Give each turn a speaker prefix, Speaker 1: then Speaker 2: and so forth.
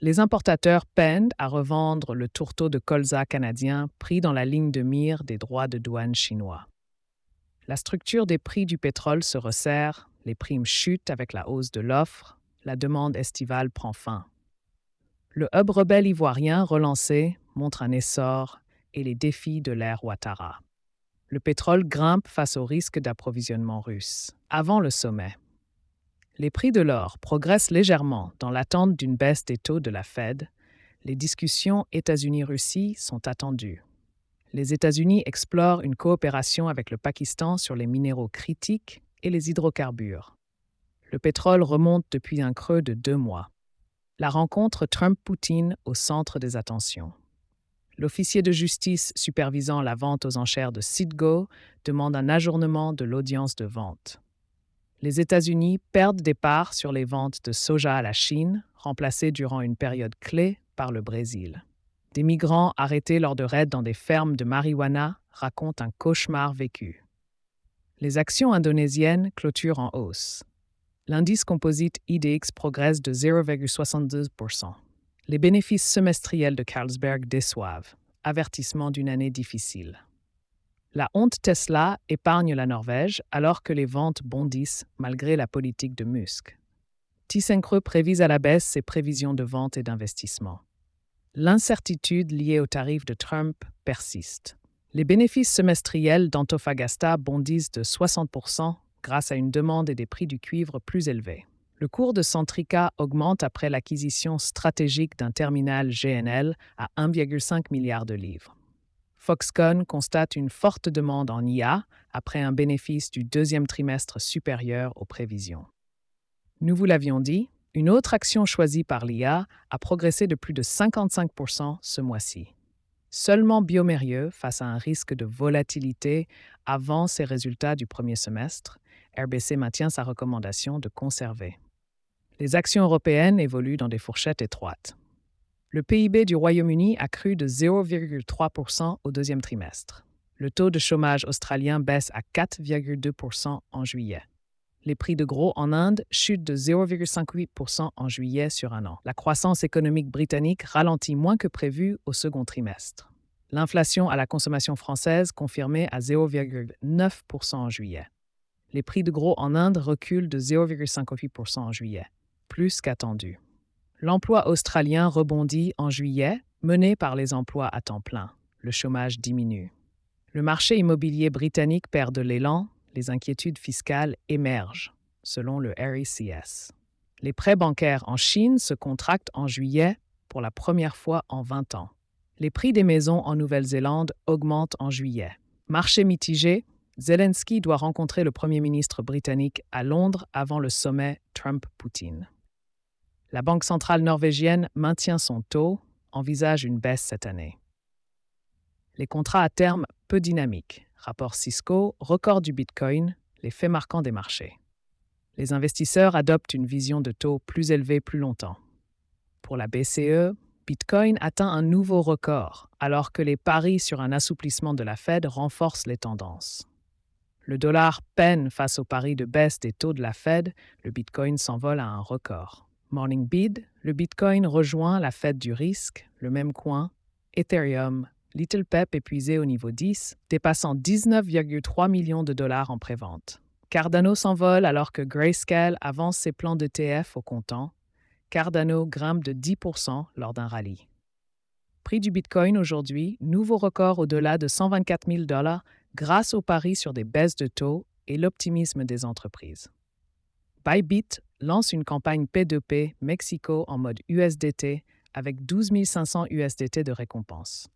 Speaker 1: Les importateurs peinent à revendre le tourteau de colza canadien pris dans la ligne de mire des droits de douane chinois. La structure des prix du pétrole se resserre, les primes chutent avec la hausse de l'offre, la demande estivale prend fin. Le hub rebelle ivoirien relancé montre un essor et les défis de l'ère Ouattara. Le pétrole grimpe face au risque d'approvisionnement russe. Avant le sommet, les prix de l'or progressent légèrement dans l'attente d'une baisse des taux de la Fed. Les discussions États-Unis-Russie sont attendues. Les États-Unis explorent une coopération avec le Pakistan sur les minéraux critiques et les hydrocarbures. Le pétrole remonte depuis un creux de 2 mois. La rencontre Trump-Poutine au centre des attentions. L'officier de justice supervisant la vente aux enchères de Citgo demande un ajournement de l'audience de vente. Les États-Unis perdent des parts sur les ventes de soja à la Chine, remplacées durant une période clé par le Brésil. Des migrants arrêtés lors de raids dans des fermes de marijuana racontent un cauchemar vécu. Les actions indonésiennes clôturent en hausse. L'indice composite IDX progresse de 0,72%. Les bénéfices semestriels de Carlsberg déçoivent. Avertissement d'une année difficile. La honte Tesla épargne la Norvège alors que les ventes bondissent malgré la politique de Musk. ThyssenKrupp prévise à la baisse ses prévisions de vente et d'investissement. L'incertitude liée aux tarifs de Trump persiste. Les bénéfices semestriels d'Antofagasta bondissent de 60% grâce à une demande et des prix du cuivre plus élevés. Le cours de Centrica augmente après l'acquisition stratégique d'un terminal GNL à 1,5 milliard de livres. Foxconn constate une forte demande en IA après un bénéfice du deuxième trimestre supérieur aux prévisions. Nous vous l'avions dit, une autre action choisie par l'IA a progressé de plus de 55% ce mois-ci. Seulement Biomérieux, face à un risque de volatilité avant ses résultats du premier semestre, RBC maintient sa recommandation de conserver. Les actions européennes évoluent dans des fourchettes étroites. Le PIB du Royaume-Uni a cru de 0,3% au deuxième trimestre. Le taux de chômage australien baisse à 4,2% en juillet. Les prix de gros en Inde chutent de 0,58% en juillet sur un an. La croissance économique britannique ralentit moins que prévu au second trimestre. L'inflation à la consommation française confirmée à 0,9% en juillet. Les prix de gros en Inde reculent de 0,58% en juillet, plus qu'attendu. L'emploi australien rebondit en juillet, mené par les emplois à temps plein. Le chômage diminue. Le marché immobilier britannique perd de l'élan, les inquiétudes fiscales émergent, selon le RECS. Les prêts bancaires en Chine se contractent en juillet pour la première fois en 20 ans. Les prix des maisons en Nouvelle-Zélande augmentent en juillet. Marché mitigé, Zelensky doit rencontrer le Premier ministre britannique à Londres avant le sommet Trump-Poutine. La Banque centrale norvégienne maintient son taux, envisage une baisse cette année. Les contrats à terme peu dynamiques. Rapport Cisco, record du Bitcoin, les faits marquants des marchés. Les investisseurs adoptent une vision de taux plus élevée plus longtemps. Pour la BCE, Bitcoin atteint un nouveau record, alors que les paris sur un assouplissement de la Fed renforcent les tendances. Le dollar peine face aux paris de baisse des taux de la Fed, le Bitcoin s'envole à un record. Morning Bid, le Bitcoin rejoint la fête du risque, le même coin. Ethereum, Little Pep épuisé au niveau 10, dépassant 19,3 millions de dollars en prévente. Cardano s'envole alors que Grayscale avance ses plans d'ETF au comptant. Cardano grimpe de 10% lors d'un rallye. Prix du Bitcoin aujourd'hui, nouveau record au-delà de 124 000 $ grâce aux paris sur des baisses de taux et l'optimisme des entreprises. Bybit lance une campagne P2P Mexico en mode USDT avec 12 500 USDT de récompense.